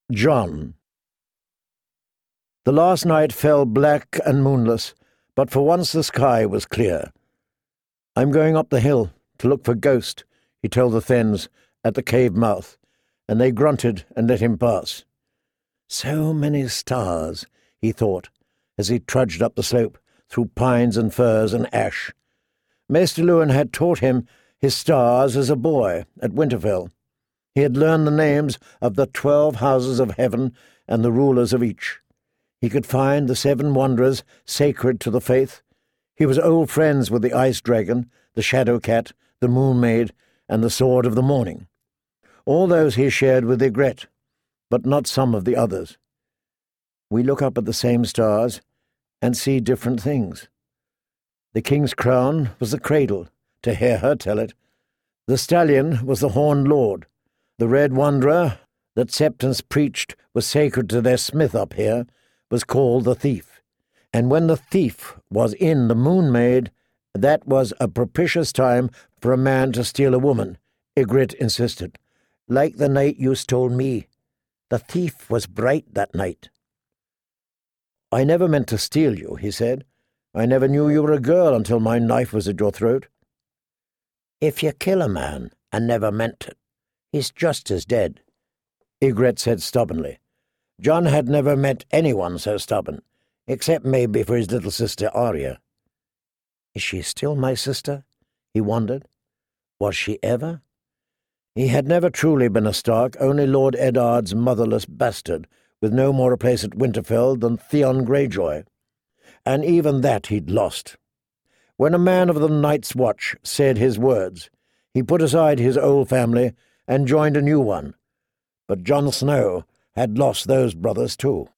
John. The last night fell black and moonless, but for once the sky was clear. "I'm going up the hill to look for Ghost," he told the Thens at the cave mouth, and they grunted and let him pass. So many stars, he thought, as he trudged up the slope through pines and firs and ash. Maester Luwin had taught him his stars as a boy at Winterfell. He had learned the names of the 12 houses of heaven and the rulers of each. He could find the 7 wanderers sacred to the faith. He was old friends with the Ice Dragon, the Shadow Cat, the Moon Maid, and the Sword of the Morning. All those he shared with Ygritte, but not some of the others. We look up at the same stars and see different things. The king's crown was the cradle, to hear her tell it. The stallion was the Horned Lord. The Red Wanderer that Septons preached was sacred to their smith up here was called the Thief. And when the thief was in the Moon Maid, that was a propitious time for a man to steal a woman, Ygritte insisted. "Like the night you stole me. The thief was bright that night." "I never meant to steal you," he said. "I never knew you were a girl until my knife was at your throat." "If you kill a man and never meant it, he's just as dead," Ygritte said stubbornly. Jon had never met anyone so stubborn, except maybe for his little sister Arya. "Is she still my sister?" he wondered. Was she ever? He had never truly been a Stark, only Lord Eddard's motherless bastard, with no more a place at Winterfell than Theon Greyjoy. And even that he'd lost. When a man of the Night's Watch said his words, he put aside his old family and joined a new one. But Jon Snow had lost those brothers too.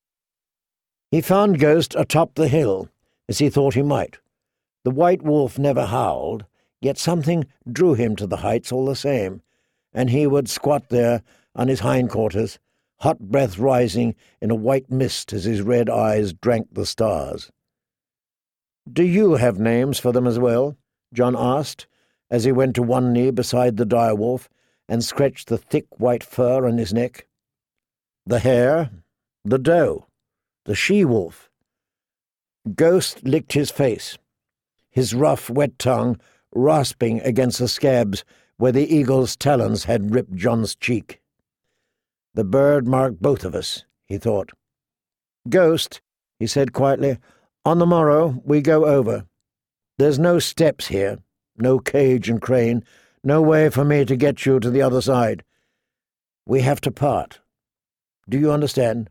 He found Ghost atop the hill, as he thought he might. The White Wolf never howled, yet something drew him to the heights all the same, and he would squat there on his hindquarters, hot breath rising in a white mist as his red eyes drank the stars. "Do you have names for them as well?" Jon asked, as he went to one knee beside the direwolf and scratched the thick white fur on his neck. "The hare, the doe, the she-wolf." Ghost licked his face, his rough, wet tongue rasping against the scabs where the eagle's talons had ripped Jon's cheek. "The bird marked both of us," he thought. "Ghost," he said quietly, "on the morrow we go over. There's no steps here, no cage and crane, no way for me to get you to the other side. We have to part. Do you understand?"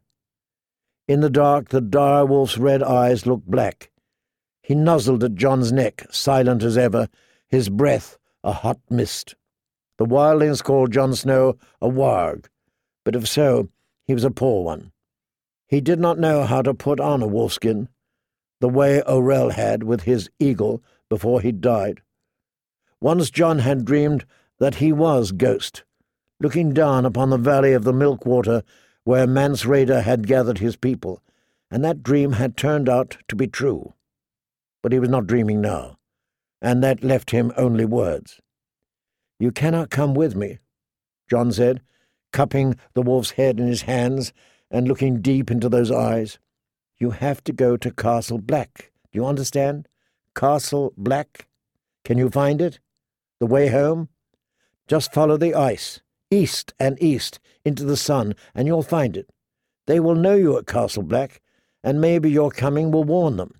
In the dark, the direwolf's red eyes looked black. He nuzzled at Jon's neck, silent as ever, his breath a hot mist. The wildlings called Jon Snow a warg, but if so, he was a poor one. He did not know how to put on a wolfskin, the way Orell had with his eagle before he died. Once Jon had dreamed that he was Ghost, looking down upon the valley of the Milkwater where Mance Rayder had gathered his people, and that dream had turned out to be true. But he was not dreaming now, and that left him only words. "You cannot come with me," Jon said, cupping the wolf's head in his hands and looking deep into those eyes. "You have to go to Castle Black. Do you understand? Castle Black. Can you find it? The way home? Just follow the ice, east and east, into the sun, and you'll find it. They will know you at Castle Black, and maybe your coming will warn them."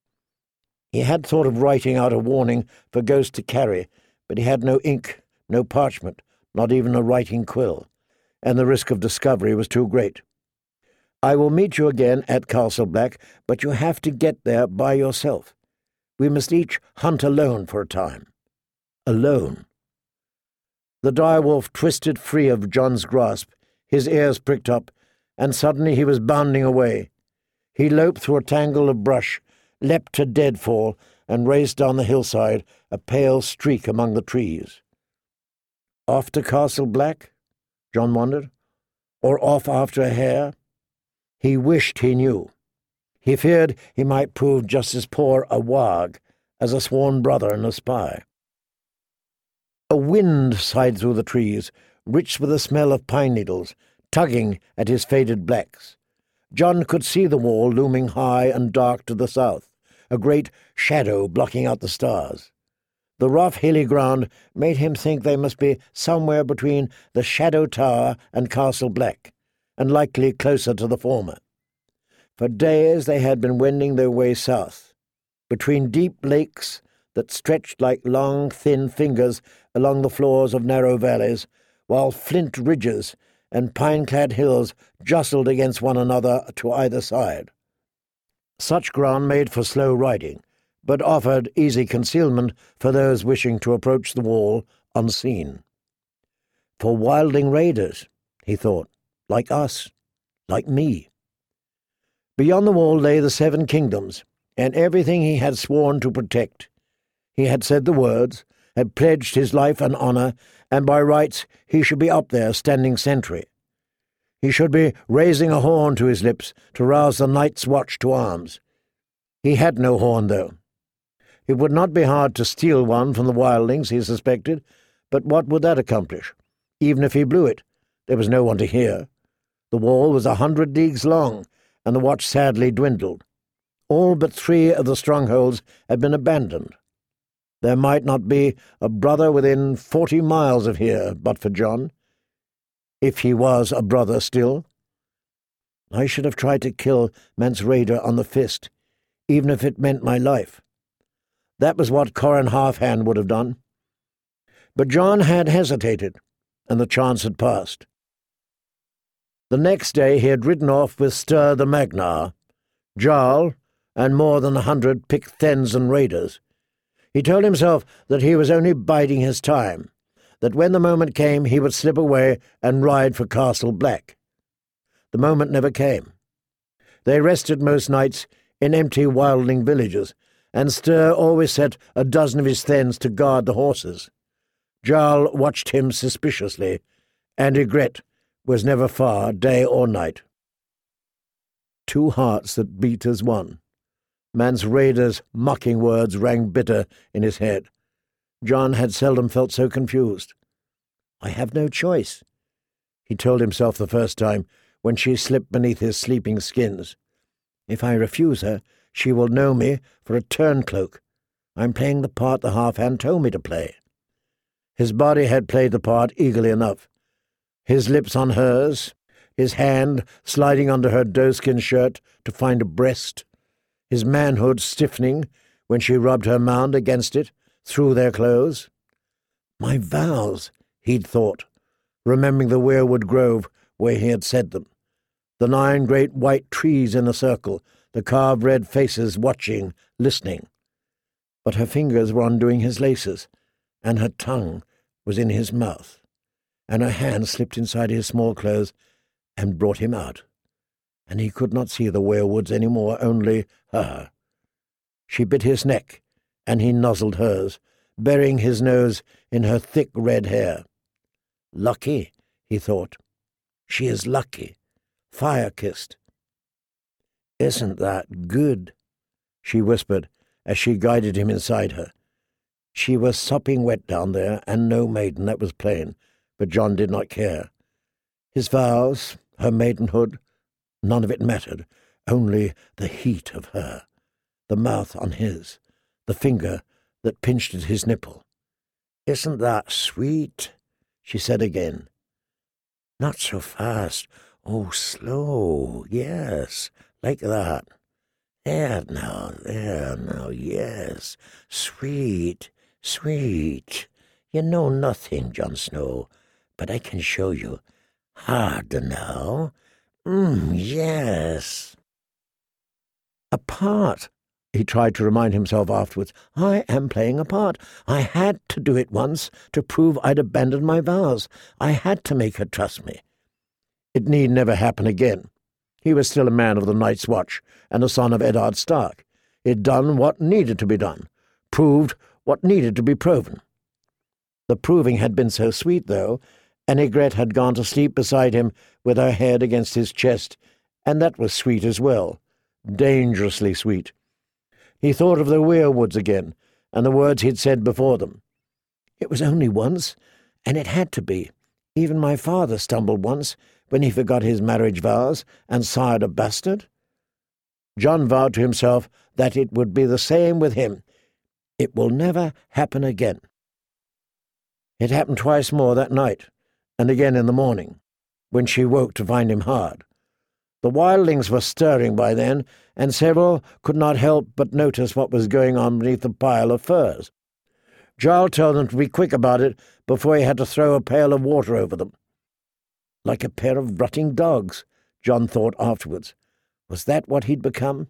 He had thought of writing out a warning for Ghost to carry, but he had no ink, no parchment, not even a writing quill, and the risk of discovery was too great. "I will meet you again at Castle Black, but you have to get there by yourself. We must each hunt alone for a time." Alone. The direwolf twisted free of Jon's grasp, his ears pricked up, and suddenly he was bounding away. He loped through a tangle of brush, leapt to deadfall, and raced down the hillside, a pale streak among the trees. Off to Castle Black? Jon wondered. Or off after a hare? He wished he knew. He feared he might prove just as poor a warg as a sworn brother and a spy. A wind sighed through the trees, rich with the smell of pine needles, tugging at his faded blacks. John could see the wall looming high and dark to the south, a great shadow blocking out the stars. The rough, hilly ground made him think they must be somewhere between the Shadow Tower and Castle Black, and likely closer to the former. For days they had been wending their way south, between deep lakes that stretched like long, thin fingers along the floors of narrow valleys, while flint ridges and pine-clad hills jostled against one another to either side. Such ground made for slow riding, but offered easy concealment for those wishing to approach the wall unseen. For wildling raiders, he thought, like us, like me. Beyond the wall lay the 7 kingdoms, and everything he had sworn to protect. He had said the words, had pledged his life and honour, and by rights he should be up there standing sentry. He should be raising a horn to his lips to rouse the Night's Watch to arms. He had no horn, though. It would not be hard to steal one from the wildlings, he suspected, but what would that accomplish? Even if he blew it, there was no one to hear. The wall was 100 leagues long, and the watch sadly dwindled. All but 3 of the strongholds had been abandoned. There might not be a brother within 40 miles of here but for John, if he was a brother still. I should have tried to kill Mance Rayder on the fist, even if it meant my life. That was what Corran Halfhand would have done. But John had hesitated, and the chance had passed. The next day he had ridden off with Stir the Magnar, Jarl, and more than 100 picked thens and raiders. He told himself that he was only biding his time, that when the moment came he would slip away and ride for Castle Black. The moment never came. They rested most nights in empty wildling villages, and Stir always set a dozen of his thens to guard the horses. Jarl watched him suspiciously, and Ygritte was never far, day or night. 2 hearts that beat as one. Mance Rayder's mocking words rang bitter in his head. John had seldom felt so confused. I have no choice, he told himself the first time, when she slipped beneath his sleeping skins. If I refuse her, she will know me for a turncloak. I'm playing the part the Halfhand told me to play. His body had played the part eagerly enough. His lips on hers, his hand sliding under her doeskin shirt to find a breast, his manhood stiffening when she rubbed her mound against it through their clothes. My vows, he'd thought, remembering the weirwood grove where he had said them, the 9 great white trees in a circle, the carved red faces watching, listening. But her fingers were undoing his laces, and her tongue was in his mouth, and her hand slipped inside his small clothes and brought him out, and he could not see the werewoods any more, only her. She bit his neck, and he nuzzled hers, burying his nose in her thick red hair. Lucky, he thought. She is lucky, fire-kissed. Isn't that good? She whispered as she guided him inside her. She was sopping wet down there, and no maiden, that was plain, but John did not care. His vows, her maidenhood, none of it mattered, only the heat of her, the mouth on his, the finger that pinched at his nipple. Isn't that sweet? She said again. Not so fast. Oh, slow. Yes, like that. There now, yes. Sweet, sweet. You know nothing, Jon Snow, but I can show you. Hard now. Yes. A part, he tried to remind himself afterwards. I am playing a part. I had to do it once to prove I'd abandoned my vows. I had to make her trust me. It need never happen again. He was still a man of the Night's Watch, and a son of Eddard Stark. He'd done what needed to be done, proved what needed to be proven. The proving had been so sweet, though, and Ygritte had gone to sleep beside him with her head against his chest, and that was sweet as well, dangerously sweet. He thought of the werewoods again, and the words he'd said before them. It was only once, and it had to be. Even my father stumbled once, when he forgot his marriage vows and sired a bastard? John vowed to himself that it would be the same with him. It will never happen again. It happened twice more that night, and again in the morning, when she woke to find him hard. The wildlings were stirring by then, and several could not help but notice what was going on beneath the pile of furs. Jarl told them to be quick about it before he had to throw a pail of water over them. Like a pair of rutting dogs, John thought afterwards. Was that what he'd become?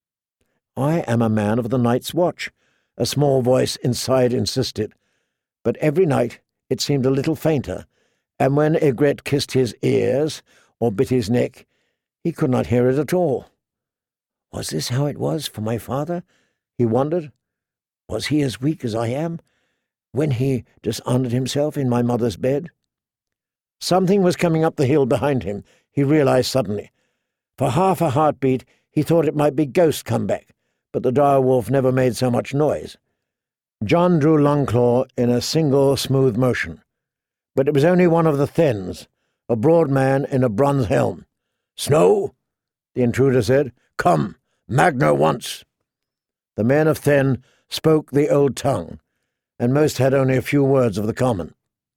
I am a man of the night's watch, a small voice inside insisted, but every night it seemed a little fainter, and when Ygritte kissed his ears or bit his neck, he could not hear it at all. Was this how it was for my father? He wondered. Was he as weak as I am, when he dishonoured himself in my mother's bed? Something was coming up the hill behind him, he realised suddenly. For half a heartbeat he thought it might be Ghost come back, but the dire wolf never made so much noise. John drew Longclaw in a single smooth motion, but it was only one of the Thenns, a broad man in a bronze helm. "Snow," the intruder said. "Come, Magnar wants." The men of Thenn spoke the old tongue, and most had only a few words of the common.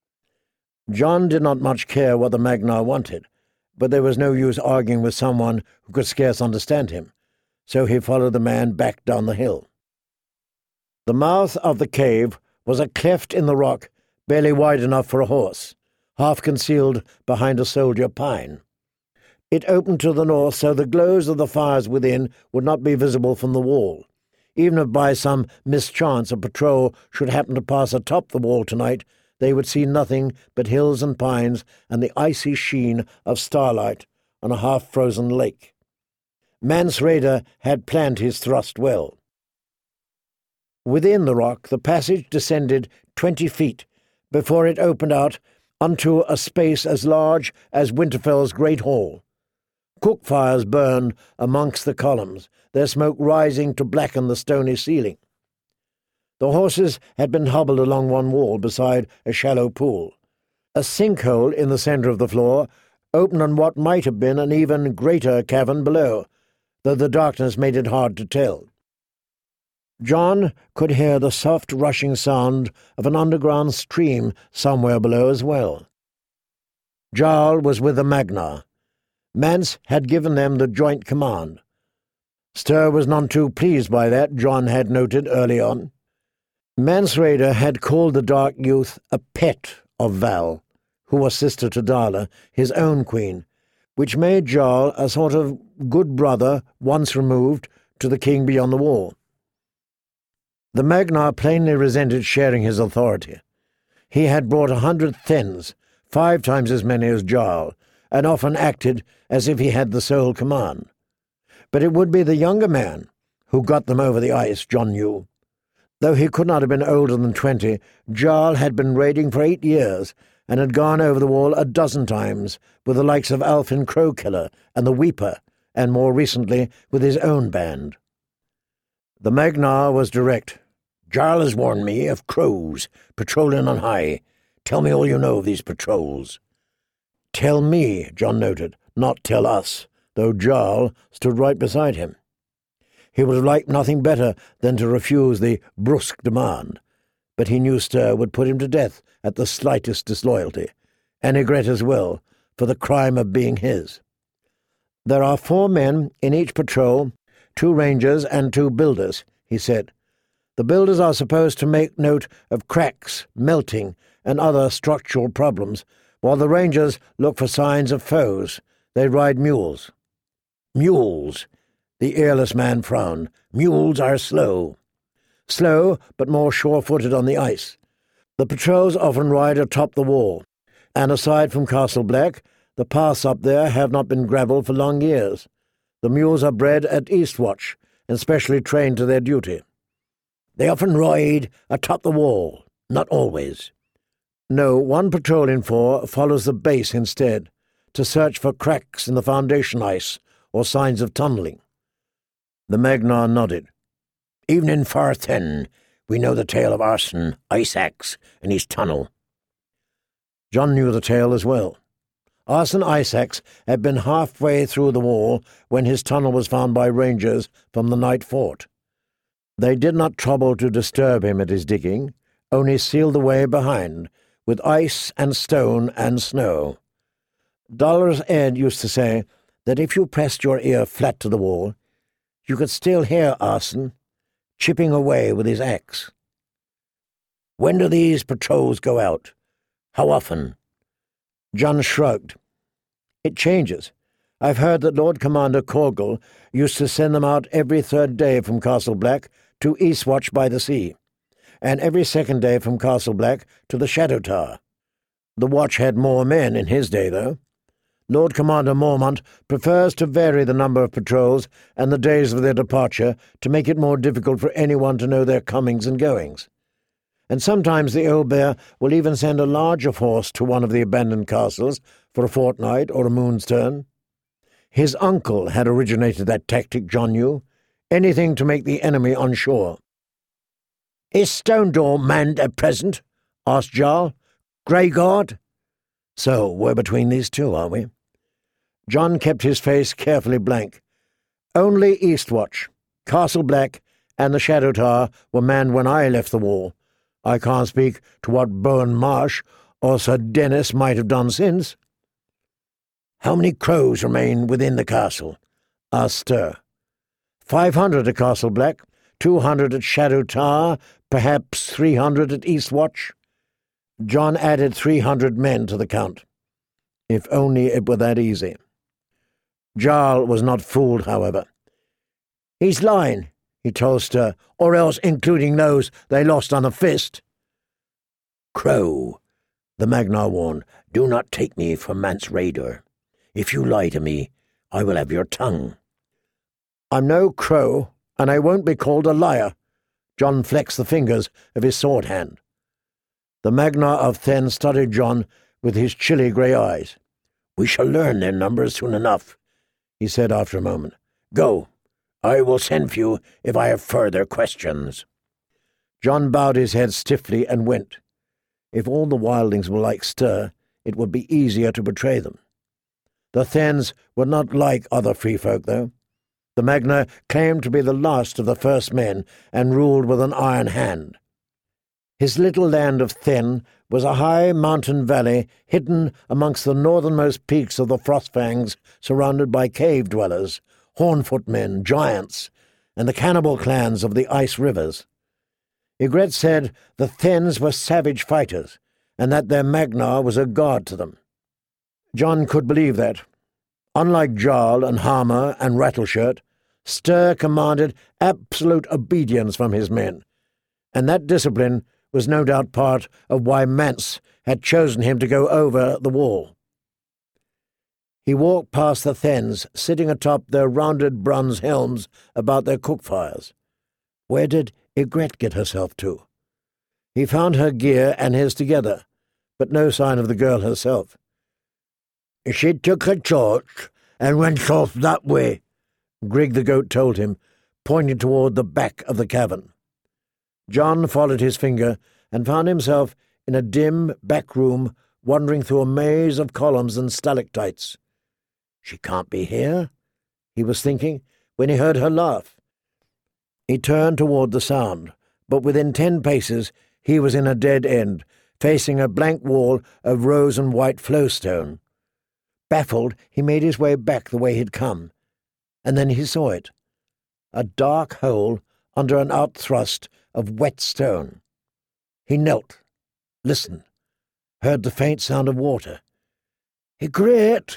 John did not much care what the Magnar wanted, but there was no use arguing with someone who could scarce understand him, so he followed the man back down the hill. The mouth of the cave was a cleft in the rock barely wide enough for a horse, half concealed behind a soldier pine. It opened to the north so the glows of the fires within would not be visible from the wall. Even if by some mischance a patrol should happen to pass atop the wall tonight, they would see nothing but hills and pines and the icy sheen of starlight on a half-frozen lake. Mance Rayder had planned his thrust well. Within the rock the passage descended 20 feet before it opened out onto a space as large as Winterfell's great hall. Cook fires burned amongst the columns, their smoke rising to blacken the stony ceiling. The horses had been hobbled along one wall beside a shallow pool. A sinkhole in the centre of the floor opened on what might have been an even greater cavern below, though the darkness made it hard to tell. John could hear the soft rushing sound of an underground stream somewhere below as well. Jarl was with the Magnar. Mance had given them the joint command. Ster was none too pleased by that, John had noted early on. Mance Rayder had called the dark youth a pet of Val, who was sister to Darla, his own queen, which made Jarl a sort of good brother once removed to the king beyond the wall. The Magnar plainly resented sharing his authority. He had brought 100 Thenns, 5 times as many as Jarl, and often acted as if he had the sole command. But it would be the younger man who got them over the ice, John knew. Though he could not have been older than 20, Jarl had been raiding for 8 years and had gone over the wall a dozen times with the likes of Alfin Crowkiller and the Weeper, and more recently with his own band. The Magnar was direct. "Jarl has warned me of crows patrolling on high. Tell me all you know of these patrols." "Tell me," John noted, "not tell us," though Jarl stood right beside him. He would have liked nothing better than to refuse the brusque demand, but he knew Ster would put him to death at the slightest disloyalty, and Ygritte as well, for the crime of being his. "There are 4 men in each patrol, 2 rangers and 2 builders," he said. "The builders are supposed to make note of cracks, melting, and other structural problems, while the rangers look for signs of foes. They ride mules." "Mules?" The earless man frowned. "Mules are slow." "Slow, but more sure-footed on the ice. The patrols often ride atop the wall, and aside from Castle Black, the paths up there have not been gravelled for long years. The mules are bred at Eastwatch, and specially trained to their duty." "They often ride atop the wall." "Not always." "No, 1 patrol in 4 follows the base instead, to search for cracks in the foundation ice or signs of tunnelling." The Magnar nodded. "Even in Far Thenn, we know the tale of Arson, Ice Axe, and his tunnel." John knew the tale as well. Arson Isaacs had been halfway through the wall when his tunnel was found by rangers from the night fort. They did not trouble to disturb him at his digging, only sealed the way behind, with ice and stone and snow. Dolorous Ed used to say that if you pressed your ear flat to the wall, you could still hear Arson chipping away with his axe. "When do these patrols go out? How often?" John shrugged. "It changes. I've heard that Lord Commander Corgle used to send them out every third day from Castle Black to Eastwatch by the sea, and every second day from Castle Black to the Shadow Tower. The watch had more men in his day, though. Lord Commander Mormont prefers to vary the number of patrols and the days of their departure to make it more difficult for anyone to know their comings and goings. And sometimes the old bear will even send a larger force to one of the abandoned castles for a fortnight or a moon's turn. His uncle had originated that tactic, John knew, anything to make the enemy unsure. "Is Stone Door manned at present?" asked Jarl. "Greyguard?" "So we're between these two, are we?" John kept his face carefully blank. "Only Eastwatch, Castle Black, and the Shadow Tower were manned when I left the wall. I can't speak to what Bowen Marsh or Sir Dennis might have done since." "How many crows remain within the castle?" asked Stir. 500 at Castle Black, 200 at Shadow Tower, perhaps 300 at Eastwatch. John added 300 men to the count. If only it were that easy. Jarl was not fooled, however. "He's lying," he told Stir, "or else including those they lost on a fist." "Crow," the Magnar warned, "do not take me for Mance Rayder. If you lie to me, I will have your tongue." "I'm no crow, and I won't be called a liar." John flexed the fingers of his sword hand. The Magnar of Then studied John with his chilly grey eyes. "We shall learn their numbers soon enough," he said after a moment. "Go. I will send for you if I have further questions." John bowed his head stiffly and went. If all the wildlings were like Stir, it would be easier to betray them. The Thens were not like other free folk, though. The Magnar claimed to be the last of the first men and ruled with an iron hand. His little land of Then was a high mountain valley hidden amongst the northernmost peaks of the Frostfangs, surrounded by cave dwellers, Hornfoot men, giants, and the cannibal clans of the ice rivers. Ygritte said the Thens were savage fighters, and that their Magnar was a god to them. John could believe that. Unlike Jarl and Harmer and Rattleshirt, Stir commanded absolute obedience from his men, and that discipline was no doubt part of why Mance had chosen him to go over the wall. He walked past the Thens, sitting atop their rounded bronze helms about their cook fires. Where did Ygritte get herself to? He found her gear and his together, but no sign of the girl herself. "She took her torch and went off that way," Grig the goat told him, pointing toward the back of the cavern. John followed his finger and found himself in a dim back room wandering through a maze of columns and stalactites. "She can't be here," he was thinking, when he heard her laugh. He turned toward the sound, but within 10 paces he was in a dead end, facing a blank wall of rose and white flowstone. Baffled, he made his way back the way he'd come, and then he saw it. A dark hole under an outthrust of wet stone. He knelt, listened, heard the faint sound of water. "Ygritte!"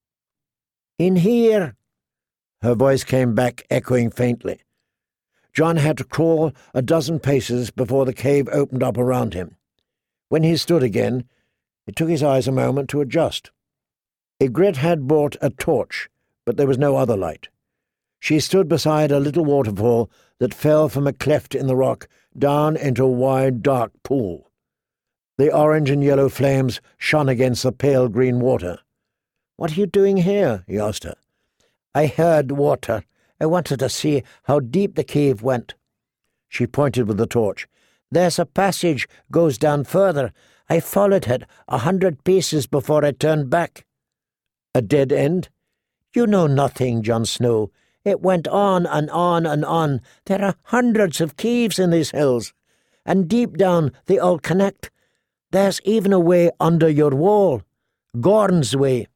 "In here!" Her voice came back, echoing faintly. John had to crawl a dozen paces before the cave opened up around him. When he stood again, it took his eyes a moment to adjust. Ygritte had brought a torch, but there was no other light. She stood beside a little waterfall that fell from a cleft in the rock down into a wide, dark pool. The orange and yellow flames shone against the pale green water. "What are you doing here?" he asked her. "I heard water. I wanted to see how deep the cave went." She pointed with the torch. "There's a passage goes down further. I followed it 100 paces before I turned back." A dead end? You know nothing, Jon Snow. It went on and on and on. There are hundreds of caves in these hills, and deep down they all connect. There's even a way under your wall. Gorn's way.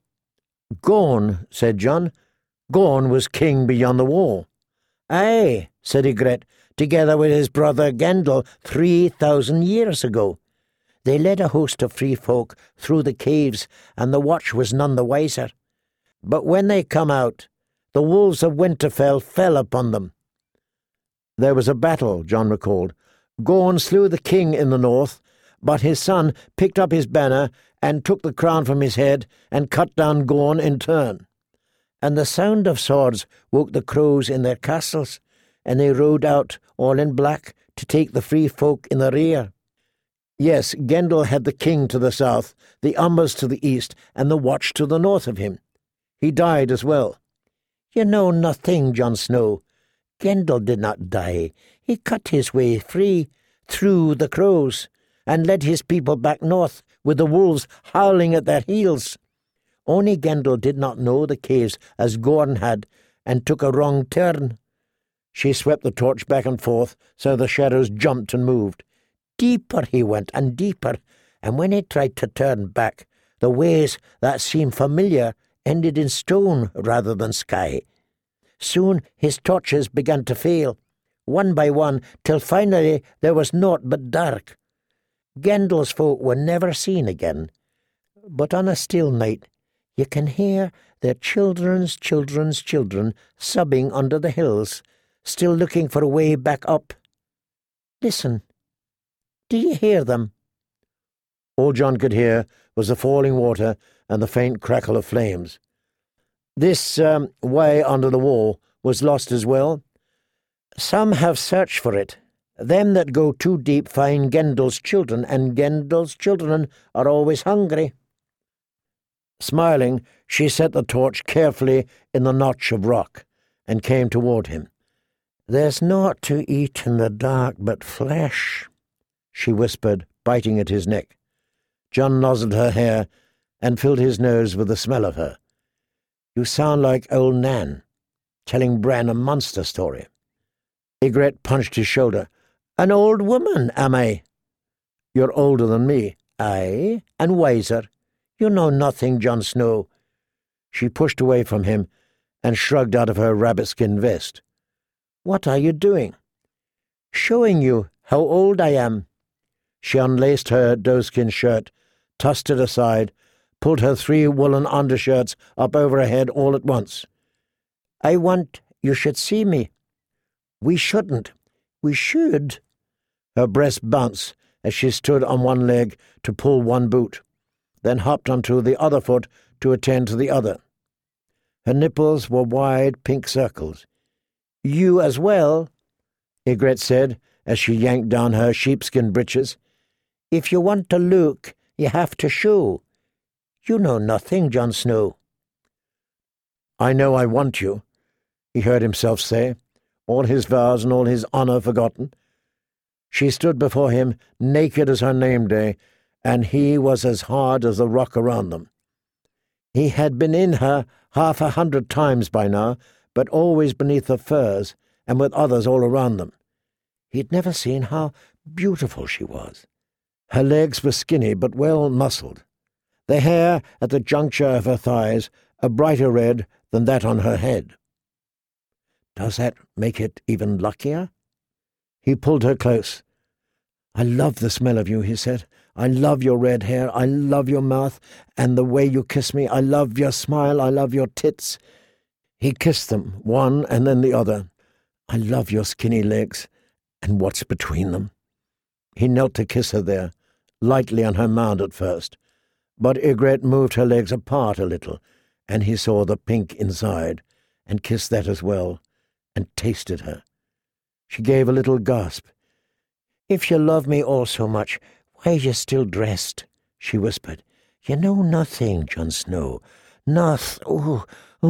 Gorn, said Jon. Gorn was king beyond the wall. Aye, said Ygritte, together with his brother Gendel 3,000 years ago. They led a host of free folk through the caves, and the watch was none the wiser. But when they come out, the wolves of Winterfell fell upon them. There was a battle, Jon recalled. Gorn slew the king in the north, but his son picked up his banner and took the crown from his head and cut down Gorn in turn. And the sound of swords woke the crows in their castles, and they rode out, all in black, to take the free folk in the rear. Yes, Gendel had the king to the south, the Umbers to the east, and the watch to the north of him. He died as well. You know nothing, Jon Snow. Gendel did not die. He cut his way free through the crows, and led his people back north, with the wolves howling at their heels. Only Gendel did not know the caves as Gorn had, and took a wrong turn. She swept the torch back and forth, so the shadows jumped and moved. Deeper he went, and deeper, and when he tried to turn back, the ways that seemed familiar ended in stone rather than sky. Soon his torches began to fail, one by one, till finally there was naught but dark. Gendel's folk were never seen again, but on a still night you can hear their children's children's children sobbing under the hills, still looking for a way back up. Listen. Do you hear them? All Jon could hear was the falling water and the faint crackle of flames. This way under the wall was lost as well. Some have searched for it. Them that go too deep find Gendel's children, and Gendel's children are always hungry. Smiling, she set the torch carefully in the notch of rock, and came toward him. There's naught to eat in the dark but flesh, she whispered, biting at his neck. Jon nozzled her hair and filled his nose with the smell of her. You sound like old Nan, telling Bran a monster story. Ygritte punched his shoulder. An old woman, am I? You're older than me. Aye, and wiser. You know nothing, Jon Snow. She pushed away from him and shrugged out of her rabbit-skin vest. What are you doing? Showing you how old I am. She unlaced her doeskin shirt, tossed it aside, pulled her 3 woolen undershirts up over her head all at once. I want you should see me. We shouldn't. We should. Her breast bounced as she stood on one leg to pull one boot, then hopped onto the other foot to attend to the other. Her nipples were wide pink circles. You as well, Ygritte said as she yanked down her sheepskin breeches. If you want to look, you have to show. You know nothing, Jon Snow. I know I want you, he heard himself say, all his vows and all his honour forgotten. She stood before him, naked as her name day, and he was as hard as the rock around them. He had been in her 100 times by now, but always beneath the furs and with others all around them. He'd never seen how beautiful she was. Her legs were skinny but well muscled. The hair at the juncture of her thighs a brighter red than that on her head. Does that make it even luckier? He pulled her close. I love the smell of you, he said. I love your red hair. I love your mouth and the way you kiss me. I love your smile. I love your tits. He kissed them, one and then the other. I love your skinny legs and what's between them. He knelt to kiss her there, lightly on her mound at first, but Ygritte moved her legs apart a little, and he saw the pink inside, and kissed that as well, and tasted her. She gave a little gasp. If you love me all so much, why are you still dressed? She whispered. You know nothing, Jon Snow. Oh.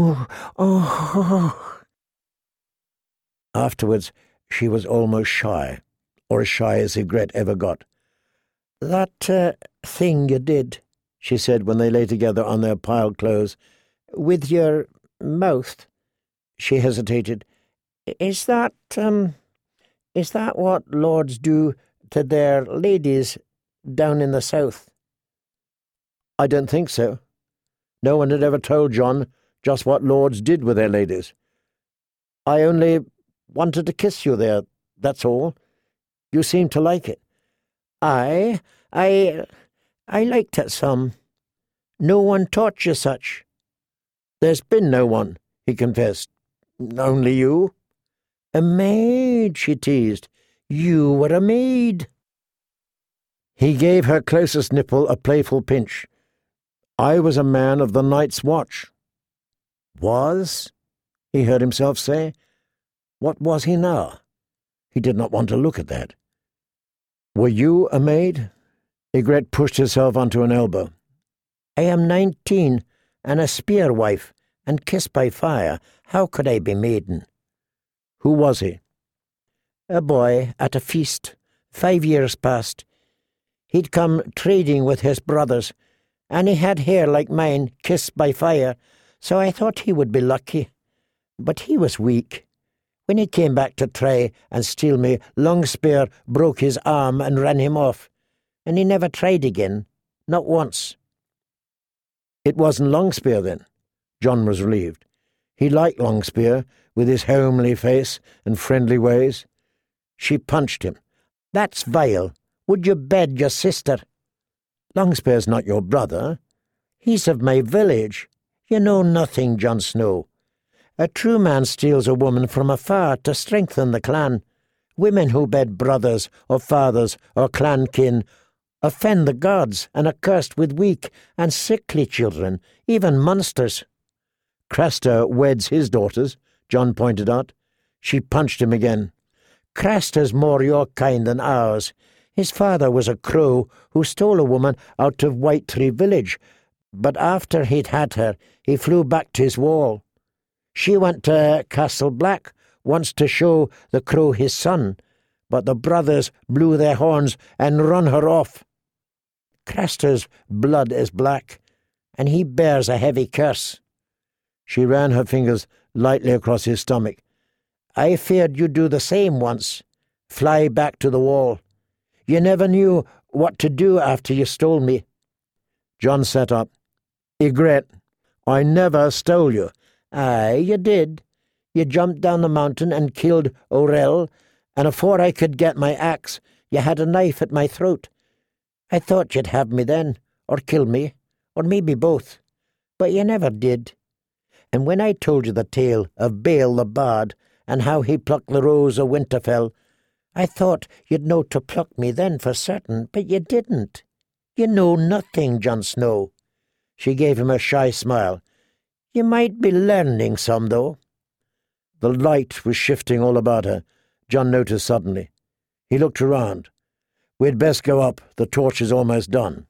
Afterwards, she was almost shy, or as shy as Ygritte ever got. That thing you did, she said when they lay together on their piled clothes, With your mouth? She hesitated. Is that what lords do to their ladies down in the south? I don't think so. No one had ever told John just what lords did with their ladies. I only wanted to kiss you there, that's all. You seemed to like it. I liked it some. No one taught you such. There's been no one, he confessed. Only you. A maid, she teased. You were a maid. He gave her closest nipple a playful pinch. I was a man of the night's watch. Was? He heard himself say. What was he now? He did not want to look at that. Were you a maid? Ygritte pushed herself onto an elbow. I am 19, and a spear wife, and kissed by fire. How could I be maiden? Who was he? A boy at a feast, 5 years past. He'd come trading with his brothers, and he had hair like mine, kissed by fire, so I thought he would be lucky. But he was weak. When he came back to try and steal me, Longspear broke his arm and ran him off, and he never tried again, not once. It wasn't Longspear, then? John was relieved. He liked Longspear, with his homely face and friendly ways. She punched him. That's vile. Would you bed your sister? Longspear's not your brother. He's of my village. You know nothing, Jon Snow. A true man steals a woman from afar to strengthen the clan. Women who bed brothers or fathers or clan kin offend the gods and are cursed with weak and sickly children, even monsters. Craster weds his daughters, John pointed out. She punched him again. Craster's more your kind than ours. His father was a crow who stole a woman out of White Tree village, but after he'd had her, he flew back to his wall. She went to Castle Black once to show the crow his son, but the brothers blew their horns and run her off. Craster's blood is black, and he bears a heavy curse. She ran her fingers lightly across his stomach. I feared you'd do the same once, fly back to the wall. You never knew what to do after you stole me. John sat up. Ygritte, I never stole you. Aye, you did. You jumped down the mountain and killed Orell, and afore I could get my axe, you had a knife at my throat. I thought you'd have me then, or kill me, or maybe both. But you never did. And when I told you the tale of Bale the Bard, and how he plucked the rose of Winterfell, I thought you'd know to pluck me then for certain, but you didn't. You know nothing, Jon Snow. She gave him a shy smile. You might be learning some, though. The light was shifting all about her, John noticed suddenly. He looked around. We'd best go up. The torch is almost done.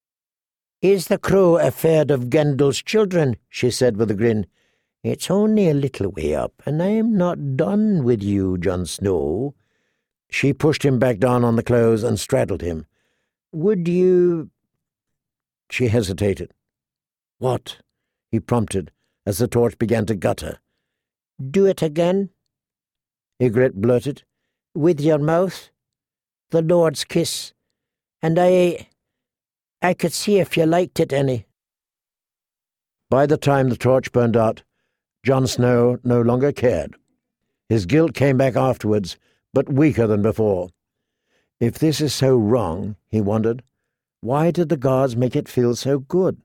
Is the crow afeard of Gendel's children? She said with a grin. It's only a little way up, and I'm not done with you, Jon Snow. She pushed him back down on the clothes and straddled him. Would you... She hesitated. What? He prompted, as the torch began to gutter. Do it again? Ygritte blurted. With your mouth? The Lord's kiss. And I could see if you liked it any. By the time the torch burned out, Jon Snow no longer cared. His guilt came back afterwards, but weaker than before. If this is so wrong, he wondered, why did the gods make it feel so good?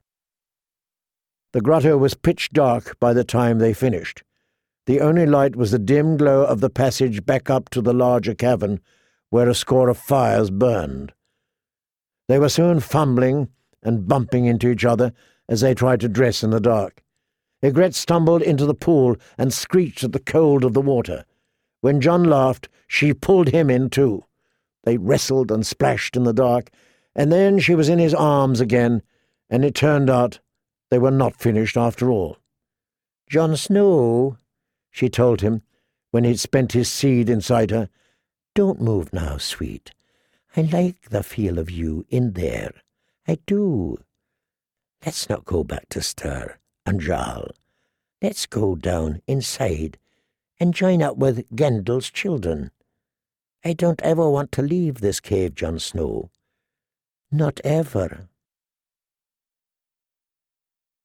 The grotto was pitch dark by the time they finished. The only light was the dim glow of the passage back up to the larger cavern, where a score of fires burned. They were soon fumbling and bumping into each other as they tried to dress in the dark. Ygritte stumbled into the pool and screeched at the cold of the water. When John laughed, she pulled him in too. They wrestled and splashed in the dark, and then she was in his arms again, and it turned out they were not finished after all. Jon Snow, she told him, when he'd spent his seed inside her, don't move now, sweet. I like the feel of you in there. I do. Let's not go back to stir. and Jarl. Let's go down inside and join up with Gendel's children. I don't ever want to leave this cave, Jon Snow. Not ever.